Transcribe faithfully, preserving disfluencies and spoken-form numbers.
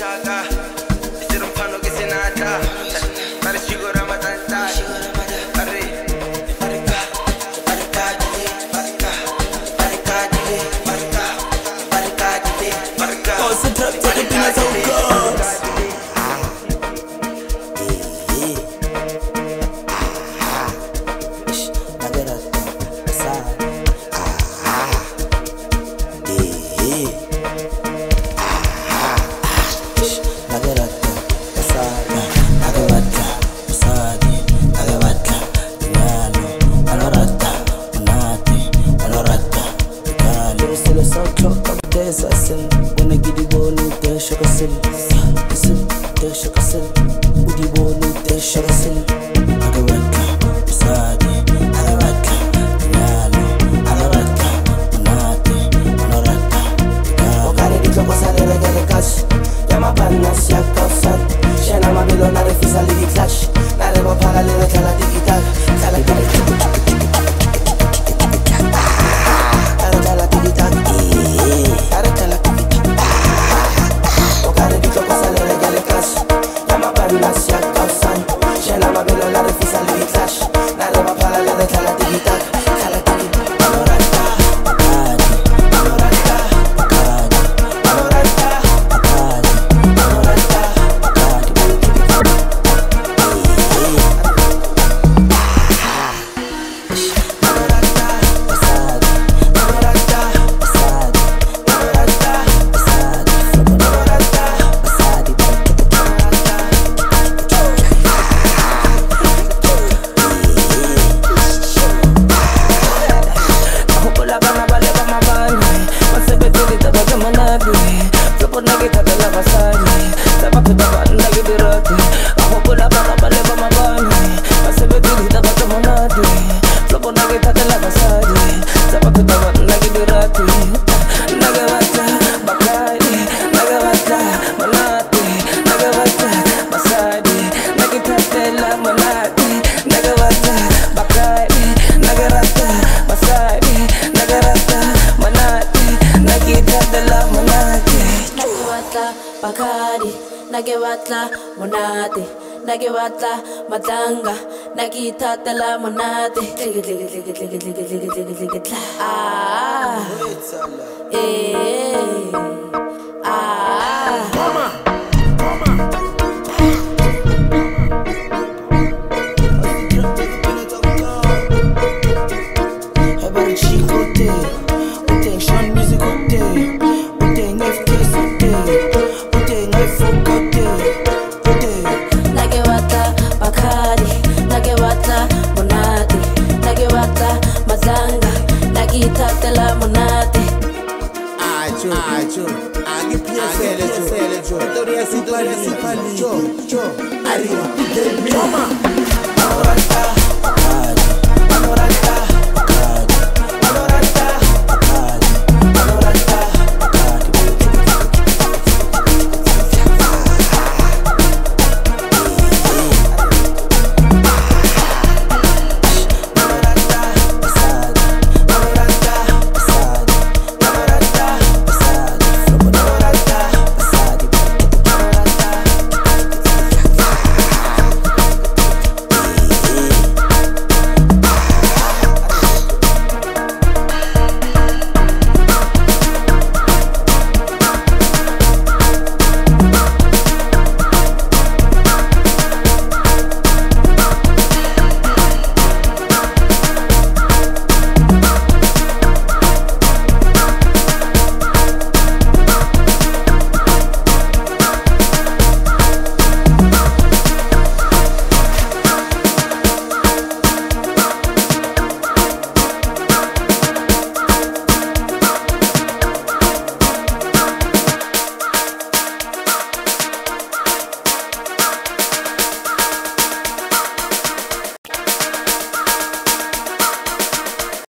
Matanga, nakita tala monate. Ah, eh, ah. Mama, mama. Every chico te, ute Sean music ute, ute F K ute, ute F ute, ute. Nagewata bakari, nagewata monate, nagewata mazanga, nagita tela monate. Acho, acho, agi pia sele, sele, jo, toria si pali, si pali, jo, jo, arriba, mama.